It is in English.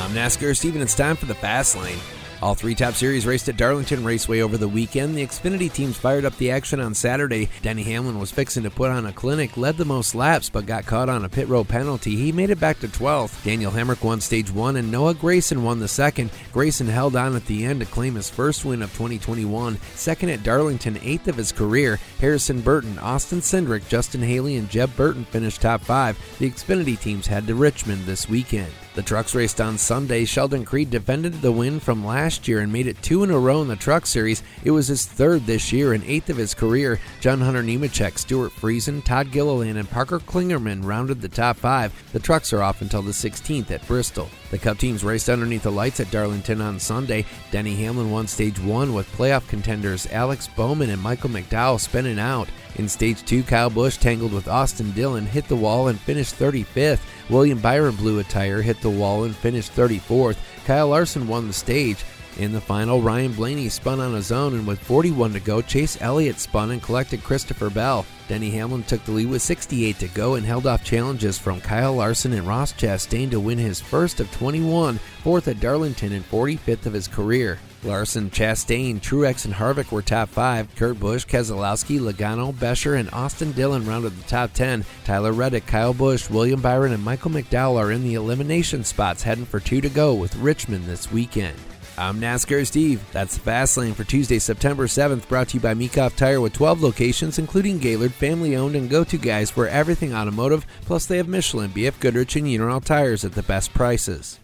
I'm NASCAR Steven. It's time for the Fast Lane. All three top series raced at Darlington Raceway over the weekend. The Xfinity teams fired up the action on Saturday. Denny Hamlin was fixing to put on a clinic, led the most laps, but got caught on a pit road penalty. He made it back to 12th. Daniel Hemrick won stage 1 and Noah Gragson won the second. Gragson held on at the end to claim his first win of 2021. Second at Darlington, 8th of his career. Harrison Burton, Austin Cindric, Justin Haley, and Jeb Burton finished top 5. The Xfinity teams head to Richmond this weekend. The trucks raced on Sunday. Sheldon Creed defended the win from last year and made it 2 in a row in the Truck Series. It was his third this year and 8th of his career. John Hunter Nemechek, Stuart Friesen, Todd Gilliland, and Parker Klingerman rounded the top 5. The trucks are off until the 16th at Bristol. The Cup teams raced underneath the lights at Darlington on Sunday. Denny Hamlin won stage 1 with playoff contenders Alex Bowman and Michael McDowell spinning out. In stage 2, Kyle Busch tangled with Austin Dillon, hit the wall, and finished 35th. William Byron blew a tire, hit the wall, and finished 34th. Kyle Larson won the stage. In the final, Ryan Blaney spun on his own, and with 41 to go, Chase Elliott spun and collected Christopher Bell. Denny Hamlin took the lead with 68 to go and held off challenges from Kyle Larson and Ross Chastain to win his first of 21, 4th at Darlington and 45th of his career. Larson, Chastain, Truex, and Harvick were top 5. Kurt Busch, Keselowski, Logano, Bescher, and Austin Dillon rounded the top 10. Tyler Reddick, Kyle Busch, William Byron, and Michael McDowell are in the elimination spots heading for 2 to go with Richmond this weekend. I'm NASCAR Steve. That's the Fast Lane for Tuesday, September 7th, brought to you by Meekhoff Tire with 12 locations, including Gaylord, family-owned and go-to guys for everything automotive, plus they have Michelin, BF Goodrich, and Uniroyal tires at the best prices.